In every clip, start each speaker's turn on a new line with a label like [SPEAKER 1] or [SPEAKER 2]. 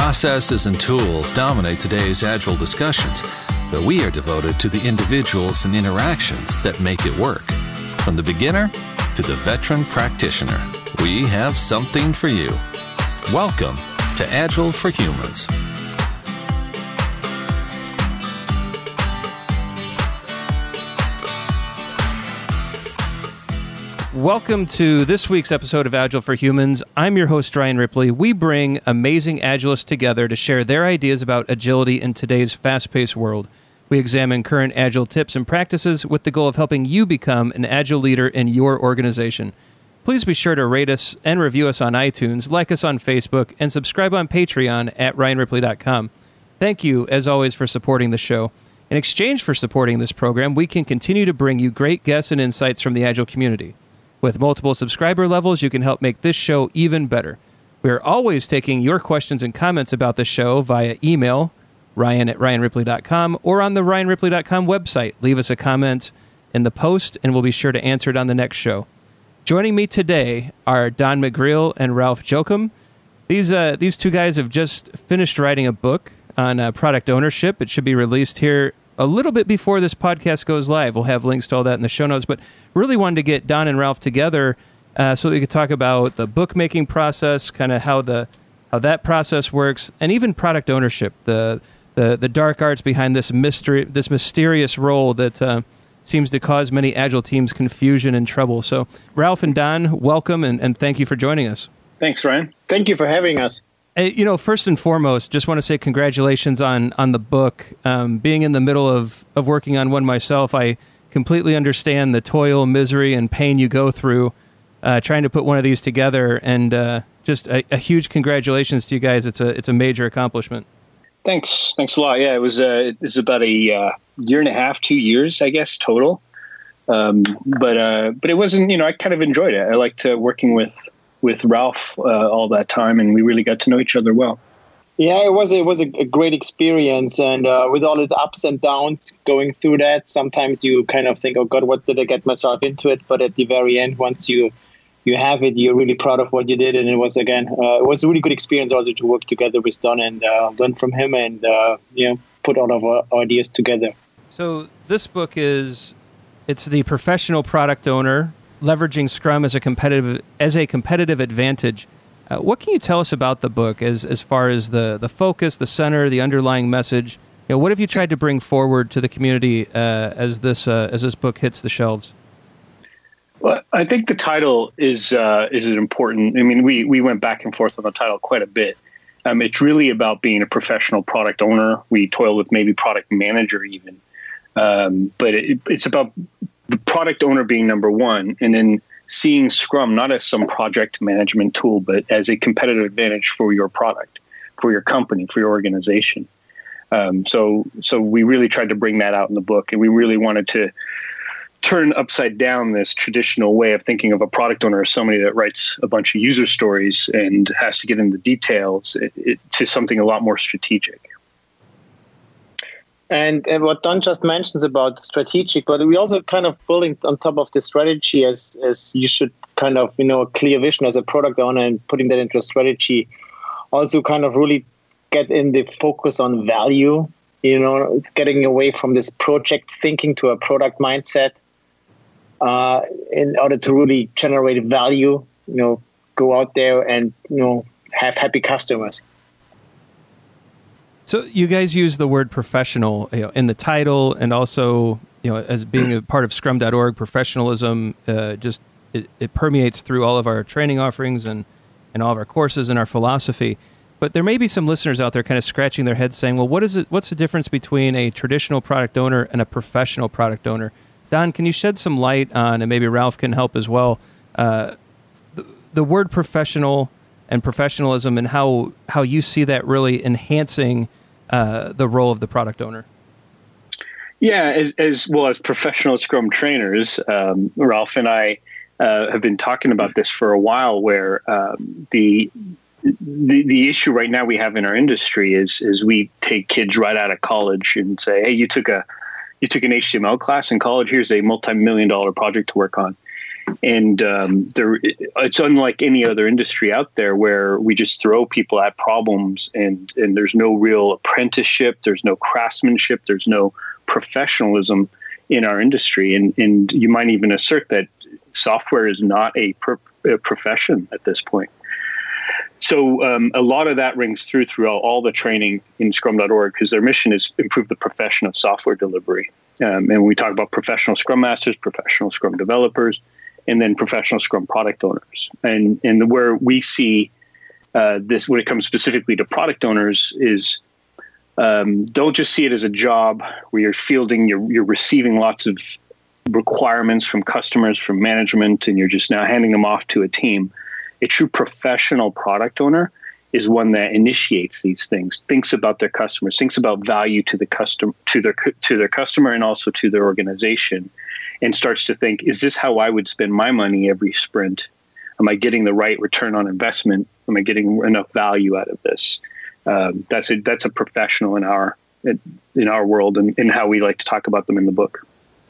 [SPEAKER 1] Processes and tools dominate today's Agile discussions, but we are devoted to the individuals and interactions that make it work. From the beginner to the veteran practitioner, we have something for you. Welcome to Agile for Humans.
[SPEAKER 2] Welcome to this week's episode of Agile for Humans. I'm your host, Ryan Ripley. We bring amazing Agilists together to share their ideas about agility in today's fast-paced world. We examine current Agile tips and practices with the goal of helping you become an Agile leader in your organization. Please be sure to rate us and review us on iTunes, like us on Facebook, and subscribe on Patreon at ryanripley.com. Thank you, as always, for supporting the show. In exchange for supporting this program, we can continue to bring you great guests and insights from the Agile community. With multiple subscriber levels, you can help make this show even better. We are always taking your questions and comments about the show via email, ryan@ryanripley.com, or on the ryanripley.com website. Leave us a comment in the post, and we'll be sure to answer it on the next show. Joining me today are Don McGreal and Ralph Jochum. These two guys have just finished writing a book on product ownership. It should be released here a little bit before this podcast goes live. We'll have links to all that in the show notes, but really wanted to get Don and Ralph together so that we could talk about the bookmaking process, kind of how that process works, and even product ownership, the dark arts behind this mysterious role that seems to cause many Agile teams confusion and trouble. So Ralph and Don, welcome, and thank you for joining us.
[SPEAKER 3] Thanks, Ryan. Thank you for having us.
[SPEAKER 2] First and foremost, just want to say congratulations on the book. Being in the middle of working on one myself, I completely understand the toil, misery, and pain you go through trying to put one of these together. And just a huge congratulations to you guys. It's a major accomplishment.
[SPEAKER 3] Thanks a lot. Yeah, it was about a year and a half, 2 years, I guess, total. But it wasn't. I kind of enjoyed it. I liked working with Ralph all that time, and we really got to know each other well.
[SPEAKER 4] Yeah, it was a great experience, and with all the ups and downs going through that, sometimes you kind of think, oh God, what did I get myself into it? But at the very end, once you have it, you're really proud of what you did, and it was a really good experience also to work together with Don and learn from him and put all of our ideas together.
[SPEAKER 2] So this book it's the professional product owner leveraging Scrum as a competitive advantage. What can you tell us about the book as far as the focus, the center, the underlying message? What have you tried to bring forward to the community as this book hits the shelves?
[SPEAKER 3] Well, I think the title is important. I mean, we went back and forth on the title quite a bit. It's really about being a professional product owner. We toil with maybe product manager even, but it's about the product owner being number one, and then seeing Scrum not as some project management tool, but as a competitive advantage for your product, for your company, for your organization. So we really tried to bring that out in the book, and we really wanted to turn upside down this traditional way of thinking of a product owner as somebody that writes a bunch of user stories and has to get into details to something a lot more strategic.
[SPEAKER 4] And what Don just mentions about strategic, but we also kind of building on top of the strategy as you should kind of, a clear vision as a product owner and putting that into a strategy. Also kind of really get in the focus on value, getting away from this project thinking to a product mindset in order to really generate value, go out there and, have happy customers.
[SPEAKER 2] So you guys use the word professional in the title, and also as being a part of Scrum.org. Professionalism it permeates through all of our training offerings and all of our courses and our philosophy. But there may be some listeners out there kind of scratching their heads saying, well, what's the difference between a traditional product owner and a professional product owner? Don, can you shed some light on, and maybe Ralph can help as well, the word professional and professionalism, and how you see that really enhancing the role of the product owner?
[SPEAKER 3] Yeah, as well as professional Scrum trainers, Ralph and I have been talking about this for a while, where the issue right now we have in our industry is we take kids right out of college and say, hey, you took an HTML class in college, here's a multi-million-dollar project to work on. And it's unlike any other industry out there where we just throw people at problems and there's no real apprenticeship, there's no craftsmanship, there's no professionalism in our industry. And you might even assert that software is not a profession at this point. So a lot of that rings throughout all the training in Scrum.org, because their mission is improve the profession of software delivery. And we talk about professional Scrum Masters, professional Scrum developers, and then professional Scrum product owners. And where we see this when it comes specifically to product owners is don't just see it as a job where you're fielding, you're receiving lots of requirements from customers, from management, and you're just now handing them off to a team. A true professional product owner is one that initiates these things, thinks about their customers, thinks about value to the customer, to their customer, and also to their organization, and starts to think: is this how I would spend my money every sprint? Am I getting the right return on investment? Am I getting enough value out of this? That's a professional in our world, and how we like to talk about them in the book.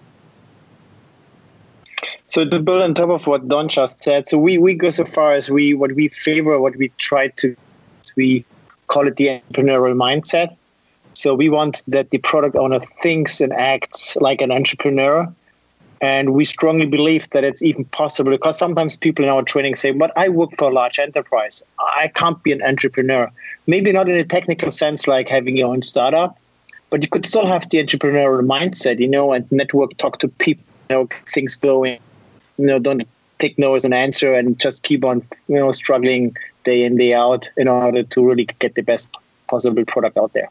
[SPEAKER 4] So to build on top of what Don just said, so we go so far as what we try to, we call it the entrepreneurial mindset. So we want that the product owner thinks and acts like an entrepreneur. And we strongly believe that it's even possible, because sometimes people in our training say, but I work for a large enterprise. I can't be an entrepreneur. Maybe not in a technical sense, like having your own startup, but you could still have the entrepreneurial mindset, and network, talk to people, things going. Don't take no as an answer and just keep on, struggling day in, day out in order to really get the best possible product out there.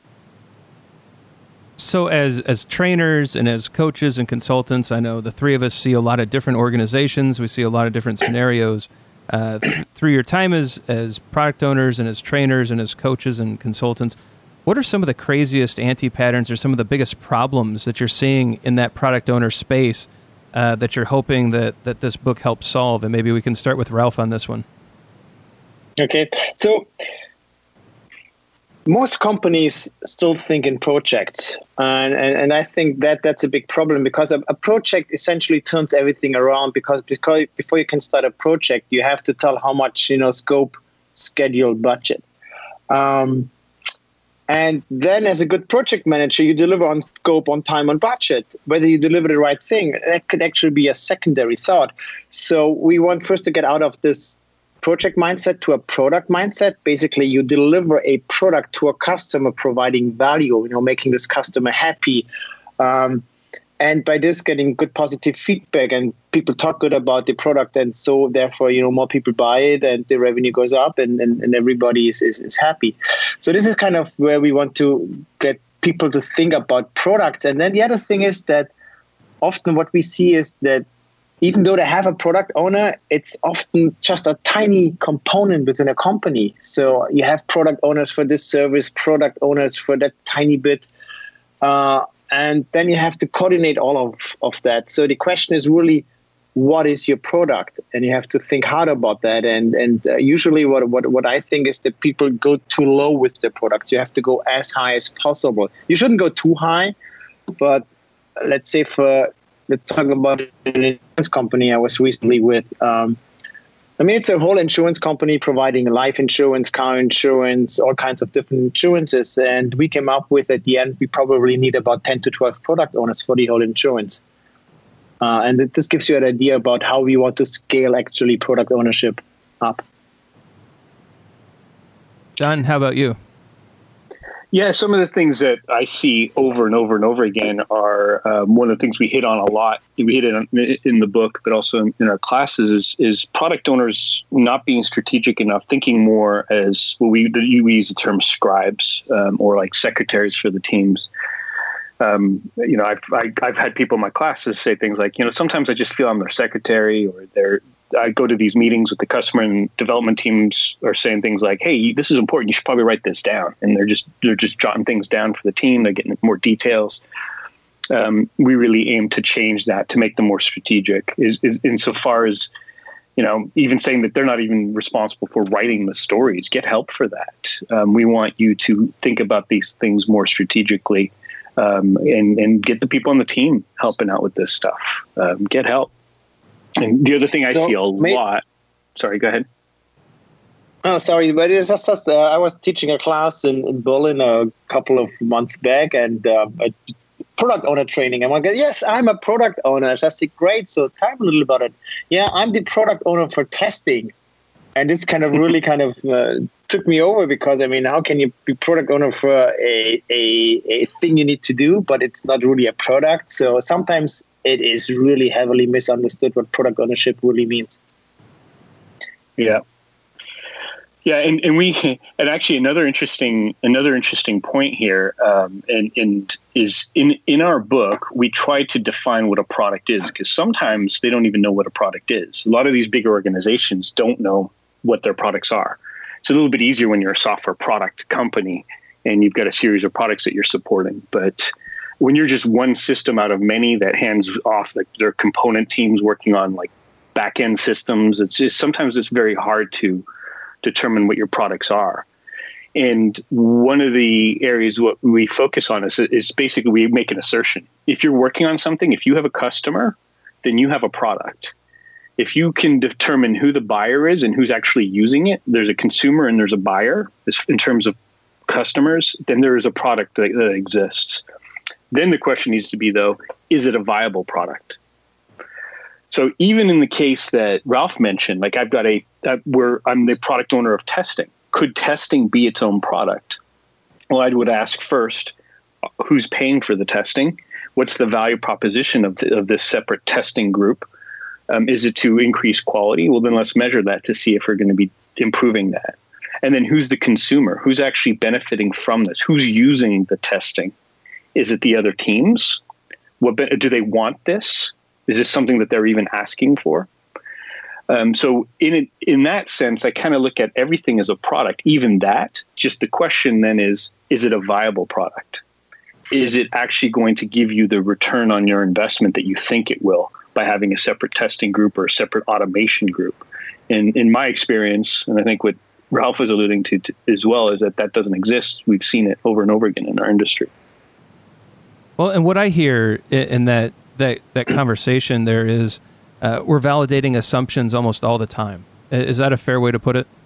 [SPEAKER 2] So as trainers and as coaches and consultants, I know the three of us see a lot of different organizations. We see a lot of different scenarios. Through your time as product owners and as trainers and as coaches and consultants, what are some of the craziest anti-patterns or some of the biggest problems that you're seeing in that product owner space that you're hoping that this book helps solve? And maybe we can start with Ralph on this one.
[SPEAKER 4] Okay. So most companies still think in projects. And I think that's a big problem, because a project essentially turns everything around, because before you can start a project, you have to tell how much, scope, schedule, budget. And then as a good project manager, you deliver on scope, on time, on budget. Whether you deliver the right thing, that could actually be a secondary thought. So we want first to get out of this project mindset to a product mindset. Basically, you deliver a product to a customer, providing value, making this customer happy. And by this, getting good positive feedback, and people talk good about the product. And so therefore, more people buy it and the revenue goes up, and everybody is happy. So this is kind of where we want to get people to think about products. And then the other thing is that often what we see is that even though they have a product owner, it's often just a tiny component within a company. So you have product owners for this service, product owners for that tiny bit. And then you have to coordinate all of that. So the question is really, what is your product? And you have to think hard about that. And usually what I think is that people go too low with their products. You have to go as high as possible. You shouldn't go too high, but let's say let's talk about an insurance company I was recently with. It's a whole insurance company providing life insurance, car insurance, all kinds of different insurances. And we came up with, at the end, we probably need about 10 to 12 product owners for the whole insurance. And this gives you an idea about how we want to scale actually product ownership up.
[SPEAKER 2] John, how about you?
[SPEAKER 3] Yeah, some of the things that I see over and over and over again are one of the things we hit on a lot. We hit it in the book, but also in our classes is product owners not being strategic enough, thinking more as we use the term scribes or like secretaries for the teams. I've had people in my classes say things like, sometimes I just feel I'm their secretary, or I go to these meetings with the customer and development teams are saying things like, hey, this is important. You should probably write this down. And they're just jotting things down for the team. They're getting more details. We really aim to change that, to make them more strategic is insofar as, even saying that they're not even responsible for writing the stories. Get help for that. We want you to think about these things more strategically and get the people on the team helping out with this stuff. Get help. And the other thing I see a lot. Sorry, go ahead.
[SPEAKER 4] Oh, sorry, but it's just I was teaching a class in Berlin a couple of months back, and a product owner training. And one guy, yes, I'm a product owner. I just said, great. So tell me a little about it. Yeah, I'm the product owner for testing. And this kind of really took me over, because, I mean, how can you be product owner for a thing you need to do, but it's not really a product? So sometimes it is really heavily misunderstood what product ownership really means.
[SPEAKER 3] Yeah. Yeah, and actually another interesting point here, and is in our book we try to define what a product is, because sometimes they don't even know what a product is. A lot of these big organizations don't know what their products are. It's a little bit easier when you're a software product company and you've got a series of products that you're supporting. But when you're just one system out of many that hands off, like their component teams working on like back end systems, sometimes it's very hard to determine what your products are. And one of the areas what we focus on is basically we make an assertion. If you're working on something, if you have a customer, then you have a product. If you can determine who the buyer is and who's actually using it, there's a consumer and there's a buyer in terms of customers, then there is a product that exists. Then the question needs to be, though, is it a viable product? So even in the case that Ralph mentioned, like I'm the product owner of testing. Could testing be its own product? Well, I would ask first, who's paying for the testing? What's the value proposition of this separate testing group? Is it to increase quality? Well, then let's measure that to see if we're going to be improving that. And then who's the consumer? Who's actually benefiting from this? Who's using the testing? Is it the other teams? Do they want this? Is this something that they're even asking for? So in that sense, I kind of look at everything as a product, even that. Just the question then is it a viable product? Is it actually going to give you the return on your investment that you think it will by having a separate testing group or a separate automation group? And in my experience, and I think what Ralph was alluding to as well, is that doesn't exist. We've seen it over and over again in our industry.
[SPEAKER 2] Well, and what I hear in that conversation there is we're validating assumptions almost all the time. Is that a fair way to put it?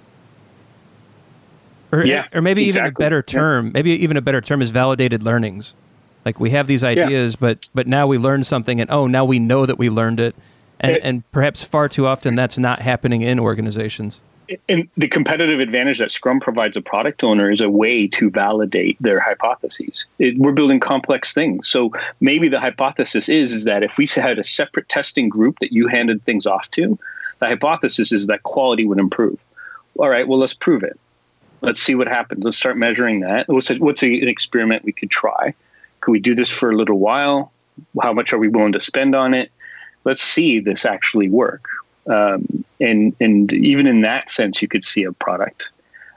[SPEAKER 2] Or maybe exactly. Even a better term. Yeah. Maybe even a better term is validated learnings. Like we have these ideas, but now we learn something, and now we know that we learned it, and perhaps far too often that's not happening in organizations.
[SPEAKER 3] And the competitive advantage that Scrum provides a product owner is a way to validate their hypotheses. We're building complex things. So maybe the hypothesis is that if we had a separate testing group that you handed things off to, the hypothesis is that quality would improve. All right, well, let's prove it. Let's see what happens. Let's start measuring that. What's an experiment we could try? Could we do this for a little while? How much are we willing to spend on it? Let's see this actually work. And even in that sense, you could see a product.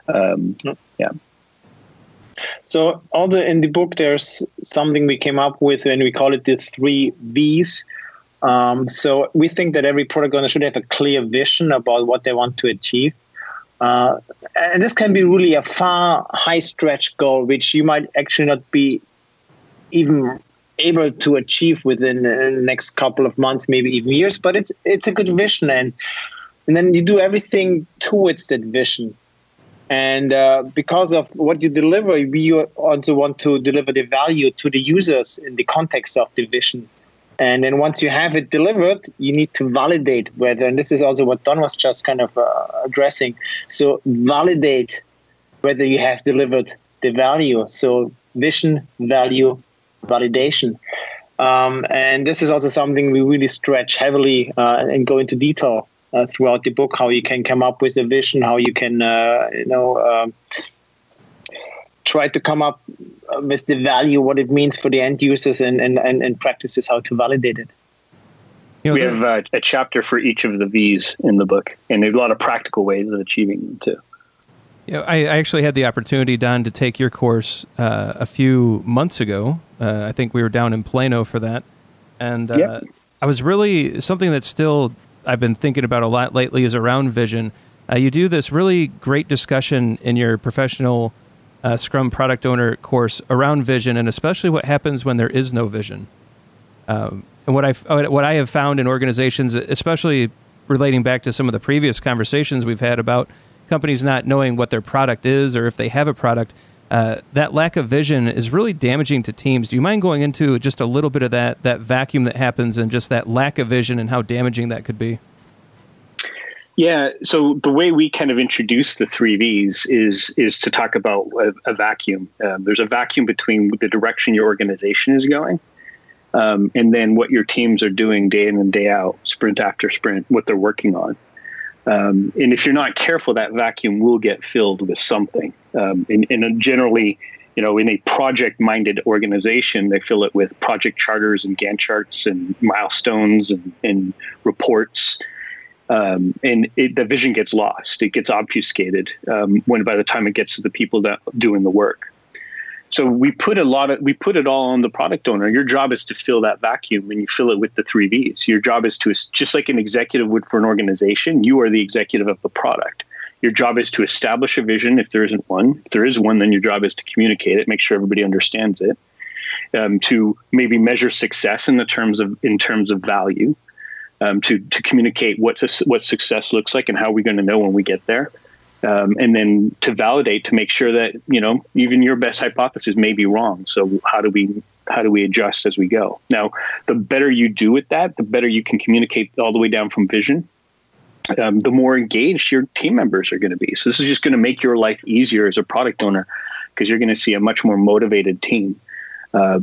[SPEAKER 4] So also in the book, there's something we came up with, and we call it the 3 V's. So we think that every product owner should have a clear vision about what they want to achieve. And this can be really a high stretch goal, which you might actually not be even able to achieve within the next couple of months, maybe even years, but it's a good vision, and then you do everything towards that vision. And because of what you deliver, we also want to deliver the value to the users in the context of the vision. And then once you have it delivered, you need to validate whether, and this is also what Don was just kind of addressing, so validate whether you have delivered the value. So vision, value, validation. And this is also something we really stretch heavily and go into detail throughout the book, how you can come up with a vision, how you can, try to come up with the value, what it means for the end users, and practices how to validate it.
[SPEAKER 3] We have a chapter for each of the V's in the book, and there's a lot of practical ways of achieving them too.
[SPEAKER 2] I actually had the opportunity, Don, to take your course a few months ago. I think we were down in Plano for that. And I was really, something that still I've been thinking about a lot lately is around vision. You do this really great discussion in your professional Scrum product owner course around vision, and especially what happens when there is no vision. And what I have found in organizations, especially relating back to some of the previous conversations we've had about companies not knowing what their product is or if they have a product, that lack of vision is really damaging to teams. Do you mind going into just a little bit of that vacuum that happens and just that lack of vision and how damaging that could be?
[SPEAKER 3] Yeah. So the way we kind of introduce the 3 Vs is to talk about a vacuum. There's a vacuum between the direction your organization is going, and then what your teams are doing day in and day out, sprint after sprint, what they're working on. And if you're not careful, that vacuum will get filled with something. Generally, in a project-minded organization, they fill it with project charters and Gantt charts and milestones and reports. The vision gets lost. It gets obfuscated when by the time it gets to the people that doing the work. So we put it all on the product owner. Your job is to fill that vacuum, and you fill it with the 3 Vs. Your job is to, just like an executive would for an organization, you are the executive of the product. Your job is to establish a vision if there isn't one. If there is one, then your job is to communicate it, make sure everybody understands it, to maybe measure success in terms of value, to communicate what success looks like and how we're going to know when we get there. And then to validate, to make sure that, even your best hypothesis may be wrong. So how do we adjust as we go? Now, the better you do with that, the better you can communicate all the way down from vision. The more engaged your team members are going to be. So this is just going to make your life easier as a product owner, because you're going to see a much more motivated team. Your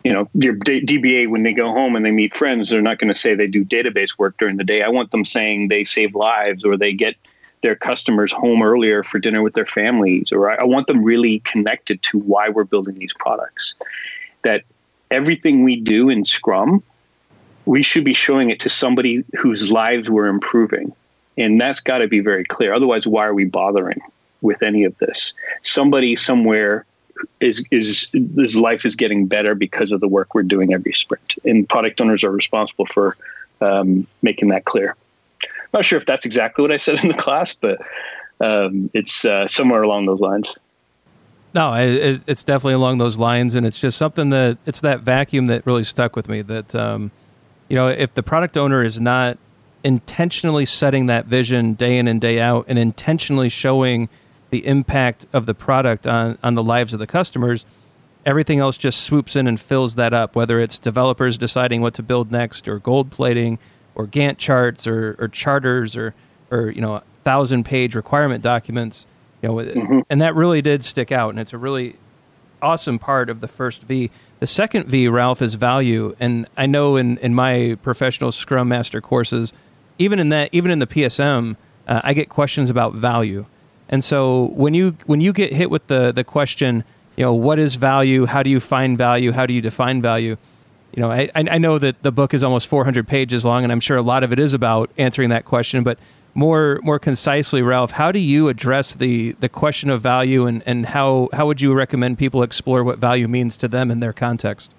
[SPEAKER 3] DBA, when they go home and they meet friends, they're not going to say they do database work during the day. I want them saying they save lives, or they get their customers home earlier for dinner with their families, or I want them really connected to why we're building these products. That everything we do in Scrum, we should be showing it to somebody whose lives we're improving. And that's got to be very clear. Otherwise, why are we bothering with any of this? Somebody somewhere his life is getting better because of the work we're doing every sprint. And product owners are responsible for making that clear. Not sure if that's exactly what I said in the class, but it's somewhere along those lines.
[SPEAKER 2] No, it's definitely along those lines, and it's just something it's that vacuum that really stuck with me. That if the product owner is not intentionally setting that vision day in and day out, and intentionally showing the impact of the product on the lives of the customers, everything else just swoops in and fills that up. Whether it's developers deciding what to build next, or gold plating, or Gantt charts, or charters, or 1,000-page requirement documents, and that really did stick out, and it's a really awesome part of the first V. The second V, Ralph, is value, and I know in my professional Scrum Master courses, even in the PSM, I get questions about value, and so when you get hit with the question, what is value? How do you find value? How do you define value? I know that the book is almost 400 pages long, and I'm sure a lot of it is about answering that question. But more concisely, Ralph, how do you address the question of value, and how would you recommend people explore what value means to them in their context?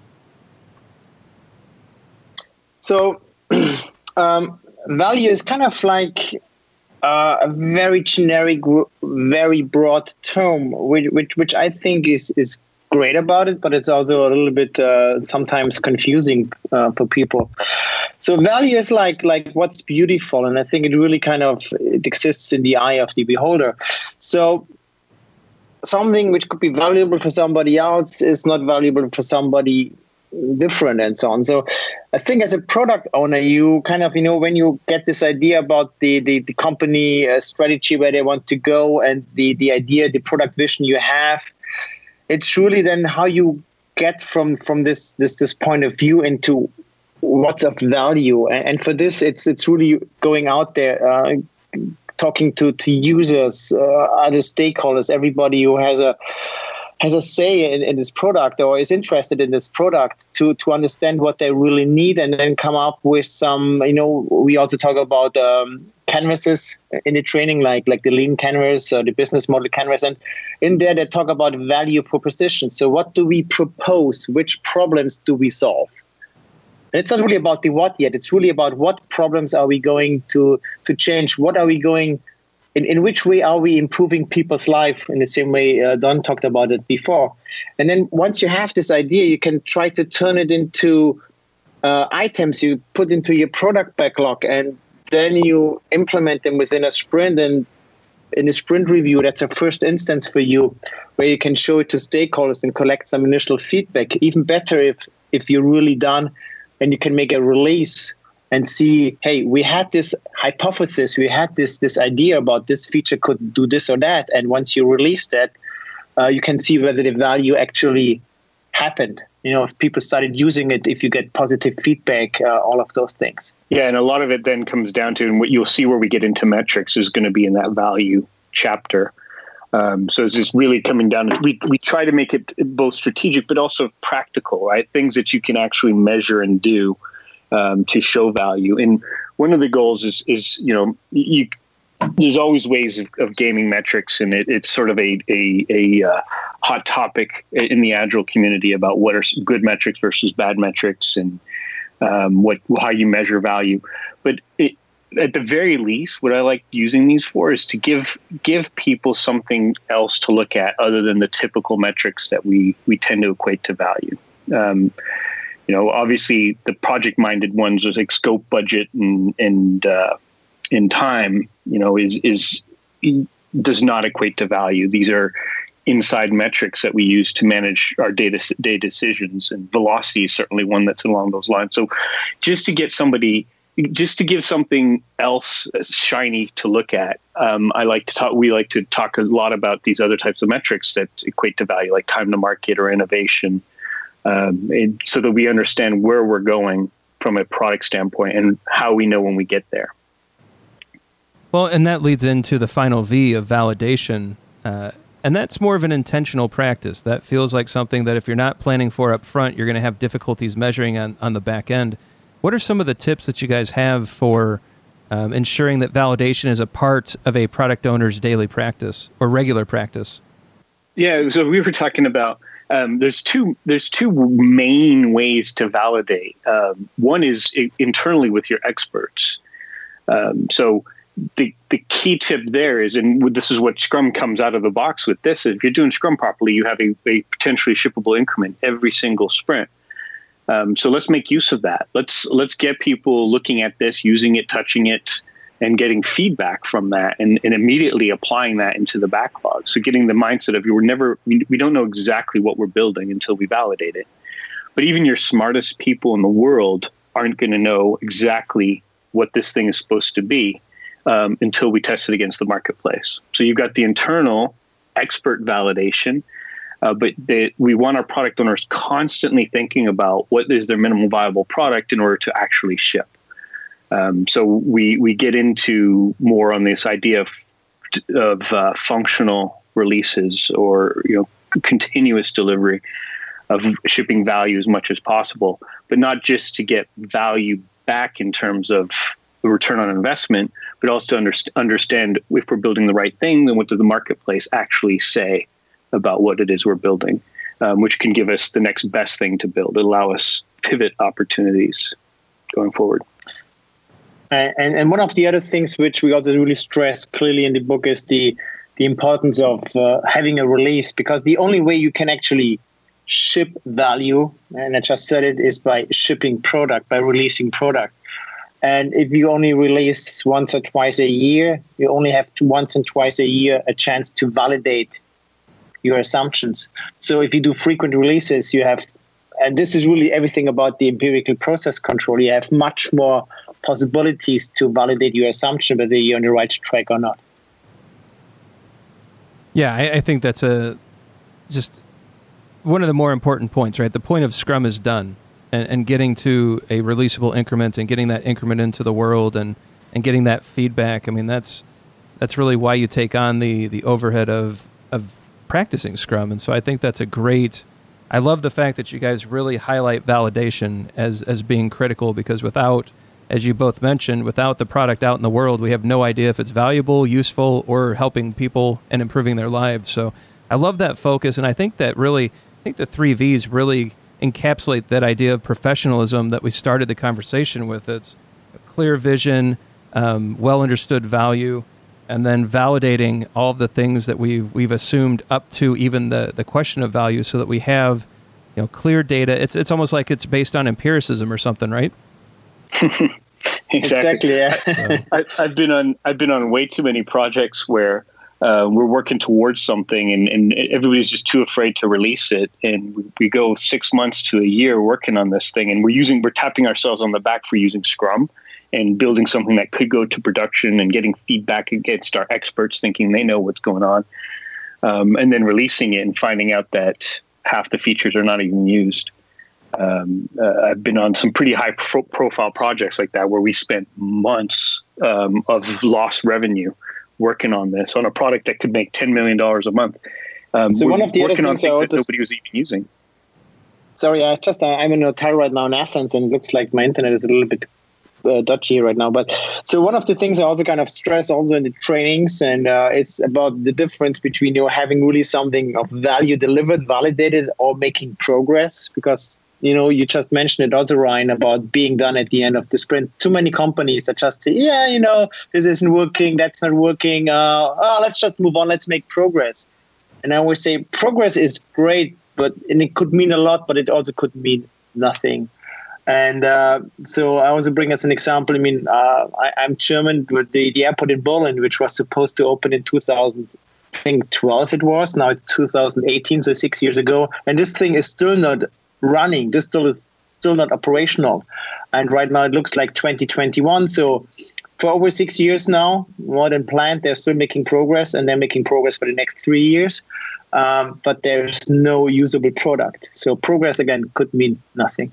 [SPEAKER 2] So,
[SPEAKER 4] value is kind of like a very generic, very broad term, which I think is great about it, but it's also a little bit sometimes confusing for people. So value is like what's beautiful, and I think it really it exists in the eye of the beholder. So something which could be valuable for somebody else is not valuable for somebody different, and so on. So I think as a product owner, you when you get this idea about the company strategy, where they want to go, and the idea, the product vision you have, it's really then how you get from this point of view into what's of value. And for this, it's really going out there, talking to users, other stakeholders, everybody who has a say in this product or is interested in this product to understand what they really need, and then come up with some, we also talk about canvases in the training, like the lean canvas, the business model canvas. And in there, they talk about value proposition. So what do we propose? Which problems do we solve? And it's not really about the what yet. It's really about what problems are we going to change? What are we going, in which way are we improving people's life, in the same way Don talked about it before. And then once you have this idea, you can try to turn it into items you put into your product backlog, and then you implement them within a sprint. And in a sprint review, that's a first instance for you where you can show it to stakeholders and collect some initial feedback. Even better if you're really done and you can make a release and see, hey, we had this hypothesis, we had this idea about this feature could do this or that. And once you release that, you can see whether the value actually happened. If people started using it, if you get positive feedback, all of those things.
[SPEAKER 3] Yeah, and a lot of it then comes down to, and what you'll see where we get into metrics is going to be in that value chapter. So it's just really coming down to, we try to make it both strategic but also practical, right? Things that you can actually measure and do to show value. And one of the goals is there's always ways of gaming metrics, and it's sort of a hot topic in the Agile community about what are good metrics versus bad metrics, and how you measure value. But at the very least, what I like using these for is to give people something else to look at other than the typical metrics that we tend to equate to value. Obviously, the project-minded ones was like scope, budget, and in time, does not equate to value. These are inside metrics that we use to manage our day decisions, and velocity is certainly one that's along those lines. So just to give something else shiny to look at, we like to talk a lot about these other types of metrics that equate to value, like time to market or innovation, so that we understand where we're going from a product standpoint and how we know when we get there.
[SPEAKER 2] Well, and that leads into the final V of validation, and that's more of an intentional practice. That feels like something that if you're not planning for up front, you're going to have difficulties measuring on the back end. What are some of the tips that you guys have for ensuring that validation is a part of a product owner's daily practice or regular practice?
[SPEAKER 3] Yeah, so we were talking about there's two main ways to validate. One is internally with your experts. So the key tip there is, and this is what Scrum comes out of the box with this, is if you're doing Scrum properly, you have a potentially shippable increment every single sprint. So let's make use of that. Let's get people looking at this, using it, touching it, and getting feedback from that, and immediately applying that into the backlog. So getting the mindset of we don't know exactly what we're building until we validate it. But even your smartest people in the world aren't going to know exactly what this thing is supposed to be until we test it against the marketplace. So you've got the internal expert validation, but we want our product owners constantly thinking about what is their minimum viable product in order to actually ship. So we get into more on this idea of functional releases, or continuous delivery of shipping value as much as possible, but not just to get value back in terms of the return on investment, but also to understand if we're building the right thing, then what does the marketplace actually say about what it is we're building, which can give us the next best thing to build, allow us pivot opportunities going forward.
[SPEAKER 4] And one of the other things which we also really stress clearly in the book is the importance of having a release, because the only way you can actually ship value, and I just said it, is by shipping product, by releasing product. And if you only release once or twice a year, you only have once and twice a year a chance to validate your assumptions. So if you do frequent releases, you have, and this is really everything about the empirical process control, you have much more possibilities to validate your assumption whether you're on the right track or not.
[SPEAKER 2] Yeah, I think that's just one of the more important points, right? The point of Scrum is done, and getting to a releasable increment and getting that increment into the world and getting that feedback. I mean, that's really why you take on the overhead of practicing Scrum. And so I think that's I love the fact that you guys really highlight validation as being critical, because without, as you both mentioned, without the product out in the world, we have no idea if it's valuable, useful, or helping people and improving their lives. So I love that focus, and I think the 3 Vs really encapsulate that idea of professionalism that we started the conversation with. It's a clear vision, well understood value, and then validating all of the things that we've assumed up to even the question of value, so that we have clear data. It's almost like it's based on empiricism or something, right?
[SPEAKER 3] Exactly.
[SPEAKER 4] Yeah.
[SPEAKER 3] I've been on way too many projects where we're working towards something and everybody's just too afraid to release it, and we go 6 months to a year working on this thing, and we're tapping ourselves on the back for using Scrum and building something that could go to production and getting feedback against our experts thinking they know what's going on, and then releasing it and finding out that half the features are not even used. I've been on some pretty high profile projects like that where we spent months of lost revenue working on this on a product that could make $10 million a month.
[SPEAKER 4] So one of the
[SPEAKER 3] working
[SPEAKER 4] other
[SPEAKER 3] on things that nobody was even using.
[SPEAKER 4] Sorry, I'm in a hotel right now in Athens, and it looks like my internet is a little bit dodgy right now. But so one of the things I also kind of stress also in the trainings, and it's about the difference between having really something of value delivered, validated, or making progress. Because you just mentioned it also, Ryan, about being done at the end of the sprint. Too many companies that just say, this isn't working, that's not working. Let's just move on. Let's make progress. And I always say progress is great, and it could mean a lot, but it also could mean nothing. And so I also bring as an example. I mean, I'm German with the airport in Berlin, which was supposed to open in 2012. It was now it's 2018, so 6 years ago, and this thing is still not running. This still not operational, and right now it looks like 2021. So for over 6 years now, more than planned, they're still making progress, and they're making progress for the next 3 years. But there's no usable product. So progress again could mean nothing.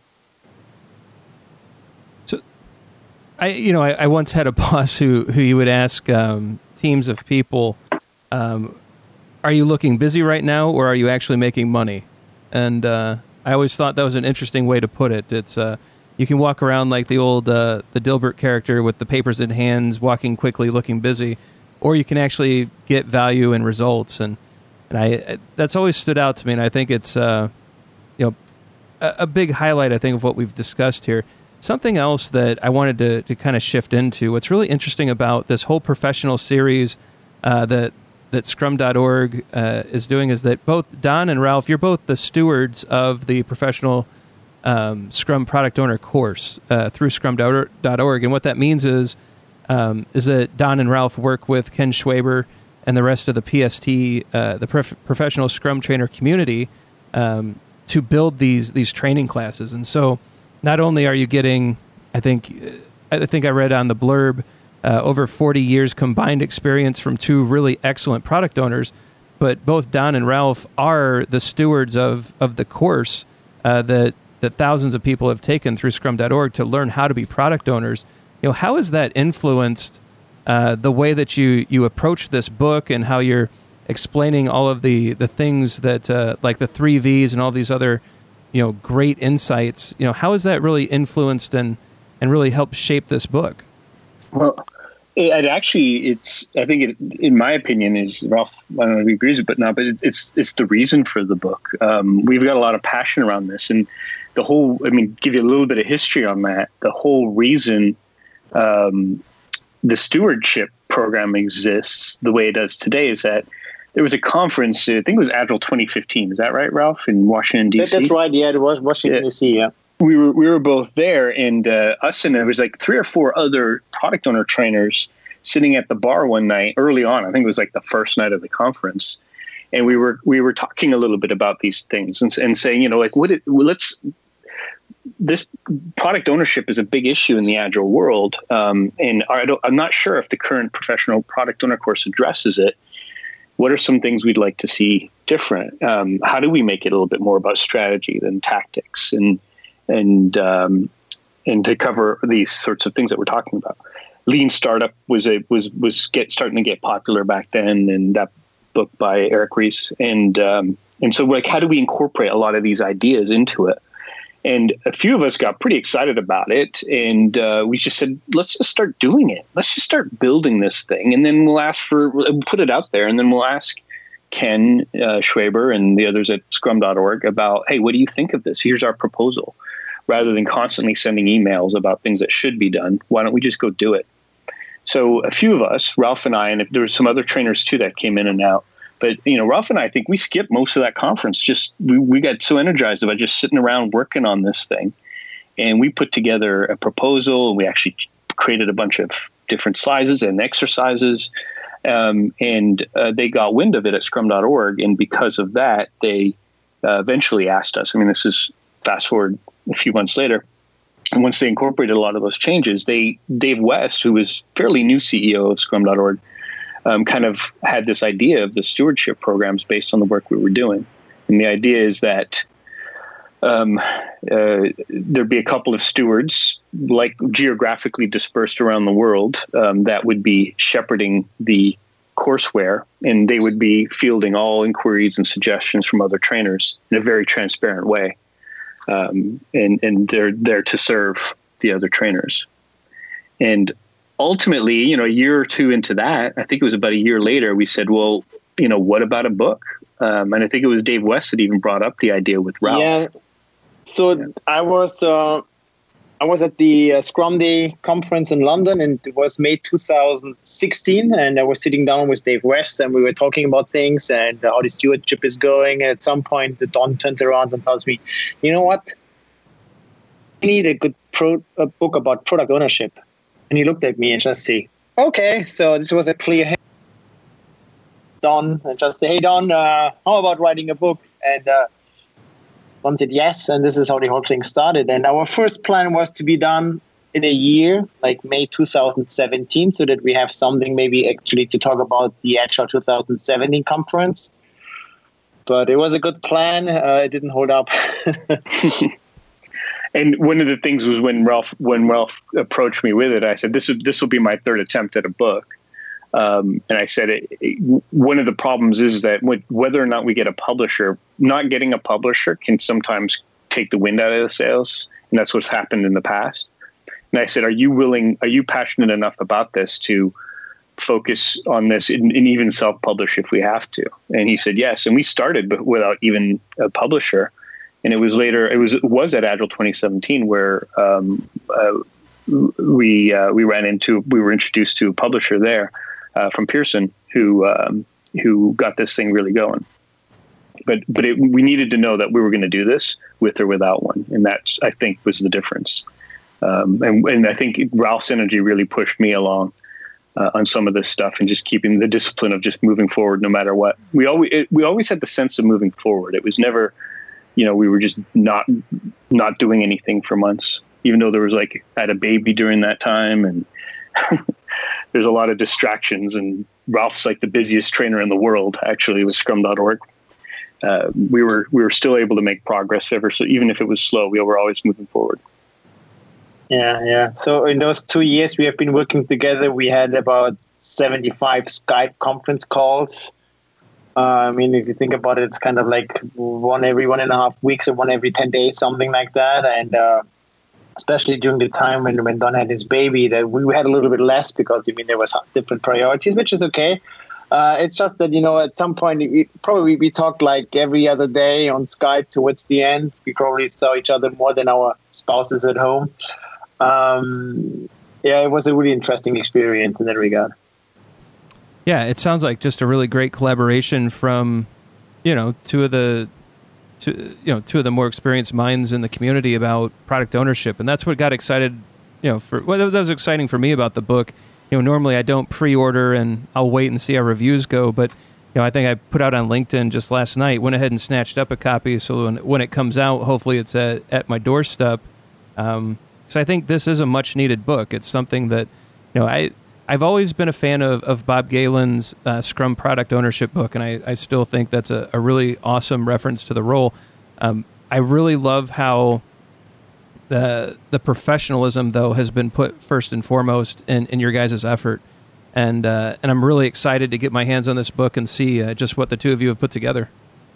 [SPEAKER 2] So, I once had a boss who you would ask teams of people, "Are you looking busy right now, or are you actually making money?" And I always thought that was an interesting way to put it. It's you can walk around like the old the Dilbert character with the papers in hands, walking quickly, looking busy, or you can actually get value and results. And I that's always stood out to me, and I think it's a big highlight, I think, of what we've discussed here. Something else that I wanted to kind of shift into, what's really interesting about this whole professional series that Scrum.org is doing is that both Don and Ralph, you're both the stewards of the professional Scrum product owner course through Scrum.org. And what that means is that Don and Ralph work with Ken Schwaber and the rest of the PST, the professional Scrum trainer community, to build these training classes. And so not only are you getting, I think I read on the blurb, over 40 years combined experience from two really excellent product owners, but both Don and Ralph are the stewards of the course that thousands of people have taken through Scrum.org to learn how to be product owners. How has that influenced the way that you approach this book and how you're explaining all of the things that like the 3 V's and all these other great insights? How has that really influenced and really helped shape this book?
[SPEAKER 3] Well, I think it, in my opinion, is Ralph. I don't know if he agrees with it, but no, but it's the reason for the book. We've got a lot of passion around this, and the whole. Give you a little bit of history on that. The whole reason the stewardship program exists the way it does today is that there was a conference. I think it was Agile 2015. Is that right, Ralph, in Washington D.C.?
[SPEAKER 4] That's right. Yeah, it was Washington D.C. Yeah.
[SPEAKER 3] We were both there, and us and there was like 3 or 4 other product owner trainers sitting at the bar one night early on. I think it was like the first night of the conference, and we were talking a little bit about these things and saying, this product ownership is a big issue in the Agile world, and I'm not sure if the current professional product owner course addresses it. What are some things we'd like to see different? How do we make it a little bit more about strategy than tactics, and to cover these sorts of things that we're talking about? Lean Startup was starting to get popular back then, and that book by Eric Ries, and so like, how do we incorporate a lot of these ideas into it? And a few of us got pretty excited about it, and we just said, let's just start doing it. Let's just start building this thing, and then we'll put it out there, and then we'll ask Ken Schwaber and the others at Scrum.org about, hey, what do you think of this? Here's our proposal. Rather than constantly sending emails about things that should be done, why don't we just go do it? So a few of us, Ralph and I, and there were some other trainers too that came in and out, But, Ralph and I think we skipped most of that conference. Just we got so energized about just sitting around working on this thing. And we put together a proposal, and we actually created a bunch of different slides and exercises. And they got wind of it at scrum.org. And because of that, they eventually asked us. I mean, this is fast forward a few months later. And once they incorporated a lot of those changes, Dave West, who was fairly new CEO of scrum.org, kind of had this idea of the stewardship programs based on the work we were doing. And the idea is that there'd be a couple of stewards, like geographically dispersed around the world, that would be shepherding the courseware, and they would be fielding all inquiries and suggestions from other trainers in a very transparent way. And they're there to serve the other trainers. And ultimately, a year or two into that, I think it was about a year later, we said, well, what about a book? And I think it was Dave West that even brought up the idea with Ralph.
[SPEAKER 4] Yeah. So I was at the Scrum Day conference in London, and it was May 2016. And I was sitting down with Dave West, and we were talking about things and how the stewardship is going. And at some point, Don turns around and tells me, "You know what? I need a good book about product ownership." And he looked at me and just said, "Okay." So this was a clear hit. Don, and just say, "Hey, Don, how about writing a book?" And Don said yes, and this is how the whole thing started. And our first plan was to be done in a year, like May 2017, so that we have something maybe actually to talk about the Agile 2017 conference. But it was a good plan. It didn't hold up.
[SPEAKER 3] And one of the things was when Ralph approached me with it, I said, this will be my third attempt at a book. And I said, one of the problems is that whether or not we get a publisher, not getting a publisher can sometimes take the wind out of the sails. And that's what's happened in the past. And I said, are you passionate enough about this to focus on this and even self-publish if we have to? And he said, yes. And we started but without even a publisher. And it was at Agile 2017 where we were introduced to a publisher there from Pearson who got this thing really going. But we needed to know that we were going to do this with or without one, and that I think was the difference. And I think Ralph's energy really pushed me along on some of this stuff, and just keeping the discipline of just moving forward no matter what. We always had the sense of moving forward. It was never, we were just not doing anything for months, even though there was I had a baby during that time, and there's a lot of distractions. And Ralph's the busiest trainer in the world, actually, with Scrum.org. We were still able to make progress so even if it was slow, we were always moving forward.
[SPEAKER 4] Yeah. So in those 2 years we have been working together, we had about 75 Skype conference calls. If you think about it, it's kind of like one every 1.5 weeks or one every 10 days, something like that. And especially during the time when Don had his baby, that we had a little bit less because, there was different priorities, which is okay. It's just that, at some point, we talked every other day on Skype towards the end. We probably saw each other more than our spouses at home. It was a really interesting experience in that regard.
[SPEAKER 2] Yeah, it sounds like just a really great collaboration from, two of the more experienced minds in the community about product ownership, and that's what got excited. That was exciting for me about the book. Normally I don't pre-order and I'll wait and see how reviews go, but I think I put out on LinkedIn just last night, went ahead and snatched up a copy, so when it comes out, hopefully it's at my doorstep. So I think this is a much needed book. It's something that I've always been a fan of Bob Galen's Scrum Product Ownership book, and I still think that's a really awesome reference to the role. I really love how the professionalism, though, has been put first and foremost in your guys' effort. And I'm really excited to get my hands on this book and see just what the two of you have put together.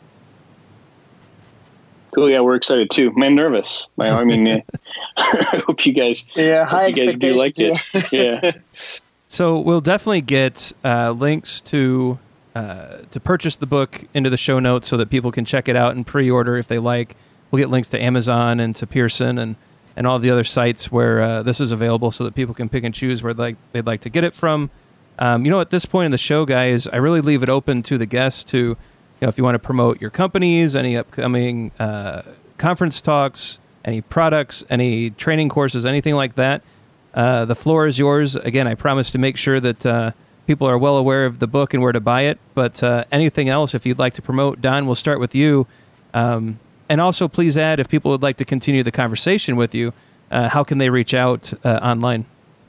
[SPEAKER 3] Cool, yeah, we're excited too. I'm nervous. I hope you guys, do like it. Yeah.
[SPEAKER 2] So we'll definitely get links to purchase the book into the show notes so that people can check it out and pre-order if they like. We'll get links to Amazon and to Pearson and all the other sites where this is available so that people can pick and choose where they'd like to get it from. At this point in the show, guys, I really leave it open to the guests to, if you want to promote your companies, any upcoming conference talks, any products, any training courses, anything like that. The floor is yours. Again, I promise to make sure that people are well aware of the book and where to buy it. But anything else, if you'd like to promote, Don, we'll start with you. And also, please add, if people would like to continue the conversation with you, how can they reach out online?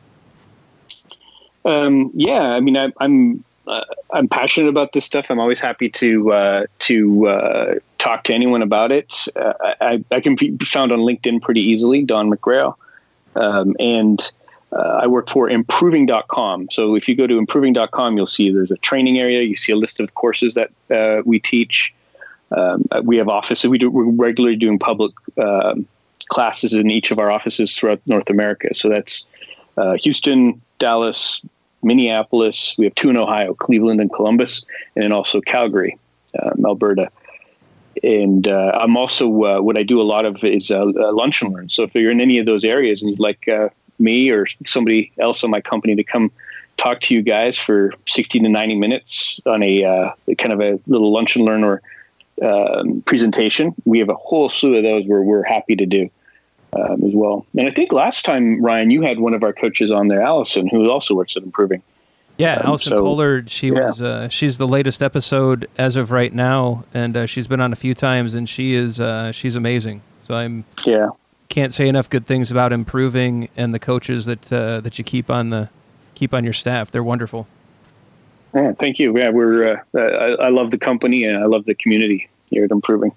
[SPEAKER 3] I'm passionate about this stuff. I'm always happy to talk to anyone about it. I can be found on LinkedIn pretty easily, Don McGrail. And I work for improving.com. So if you go to improving.com, you'll see there's a training area. You see a list of courses that we teach. We have offices. We're regularly doing public classes in each of our offices throughout North America. So that's Houston, Dallas, Minneapolis. We have 2 in Ohio, Cleveland and Columbus, and then also Calgary, Alberta. And I'm also, what I do a lot of is lunch and learn. So if you're in any of those areas and you'd like me or somebody else in my company to come talk to you guys for 60 to 90 minutes on a kind of a little lunch and learn or presentation, we have a whole slew of those where we're happy to do as well. And I think last time, Ryan, you had one of our coaches on there, Allison, who also works at Improving.
[SPEAKER 2] Yeah, Allison Pollard. She's the latest episode as of right now, and she's been on a few times, and she's amazing. So can't say enough good things about Improving and the coaches that you keep on your staff. They're wonderful.
[SPEAKER 3] Yeah, thank you. Yeah, I love the company and I love the community here at Improving.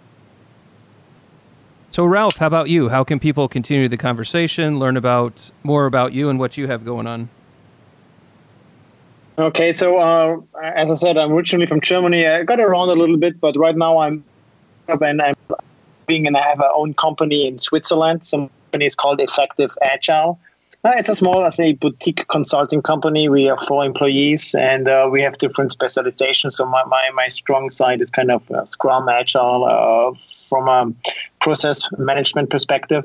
[SPEAKER 2] So, Ralph, how about you? How can people continue the conversation, learn more about you and what you have going on?
[SPEAKER 4] Okay, so as I said, I'm originally from Germany. I got around a little bit, but right now I'm and I have my own company in Switzerland. Some company is called Effective Agile. It's a small, boutique consulting company. We have 4 employees, and we have different specializations. So my strong side is kind of Scrum Agile from a process management perspective.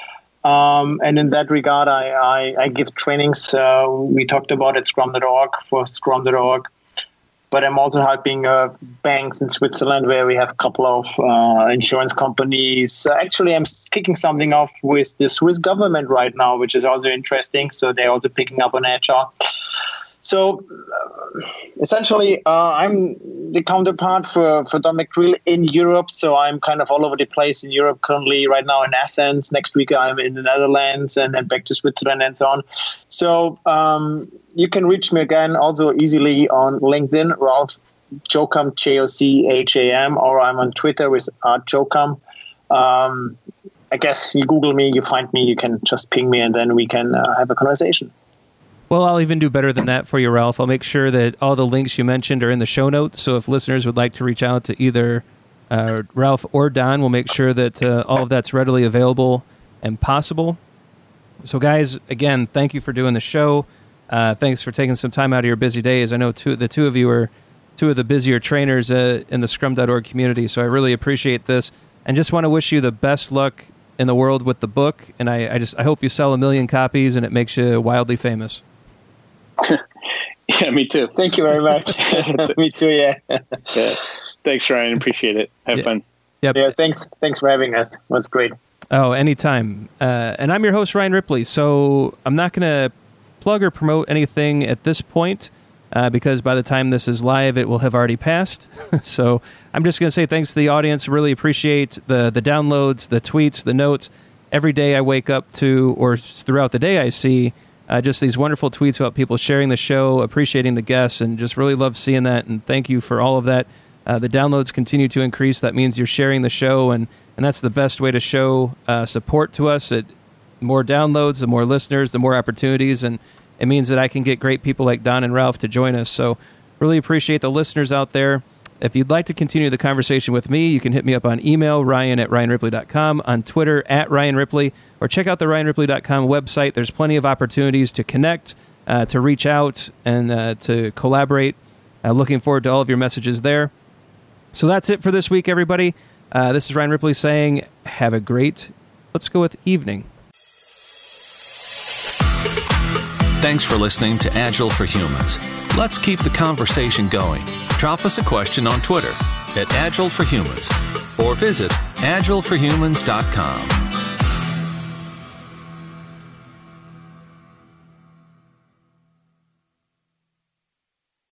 [SPEAKER 4] And in that regard, I give trainings. We talked about at Scrum.org for Scrum.org. But I'm also helping banks in Switzerland where we have a couple of insurance companies. Actually, I'm kicking something off with the Swiss government right now, which is also interesting. So they're also picking up on Agile. So essentially, I'm the counterpart for Don McGrail in Europe. So I'm kind of all over the place in Europe currently. Right now in Athens. Next week I'm in the Netherlands and then back to Switzerland and so on. So you can reach me again also easily on LinkedIn, Ralph Jocham, Jocham, or I'm on Twitter with Jocham. I guess you Google me, you find me, you can just ping me, and then we can have a conversation.
[SPEAKER 2] Well, I'll even do better than that for you, Ralph. I'll make sure that all the links you mentioned are in the show notes. So if listeners would like to reach out to either Ralph or Don, we'll make sure that all of that's readily available and possible. So guys, again, thank you for doing the show. Thanks for taking some time out of your busy days. I know the two of you are 2 of the busier trainers in the Scrum.org community, so I really appreciate this. And just want to wish you the best luck in the world with the book. And I hope you sell 1 million copies and it makes you wildly famous.
[SPEAKER 3] Yeah, me too.
[SPEAKER 4] Thank you very much. Me too, yeah.
[SPEAKER 3] Thanks, Ryan. Appreciate it. Have fun.
[SPEAKER 2] Yep.
[SPEAKER 4] Yeah, thanks for having us. It was great.
[SPEAKER 2] Oh, anytime. And I'm your host, Ryan Ripley. So I'm not going to plug or promote anything at this point because by the time this is live, it will have already passed. So I'm just going to say thanks to the audience. Really appreciate the downloads, the tweets, the notes. Every day I wake up to, or throughout the day I see just these wonderful tweets about people sharing the show, appreciating the guests, and just really love seeing that. And thank you for all of that. The downloads continue to increase. That means you're sharing the show, and that's the best way to show support to us. The more downloads, the more listeners, the more opportunities, and it means that I can get great people like Don and Ralph to join us. So really appreciate the listeners out there. If you'd like to continue the conversation with me, you can hit me up on email, ryan@ryanripley.com, on Twitter, @RyanRipley, or check out the ryanripley.com website. There's plenty of opportunities to connect, to reach out, and to collaborate. Looking forward to all of your messages there. So that's it for this week, everybody. This is Ryan Ripley saying, have a great, let's go with evening.
[SPEAKER 1] Thanks for listening to Agile for Humans. Let's keep the conversation going. Drop us a question on Twitter @AgileForHumans or visit agileforhumans.com.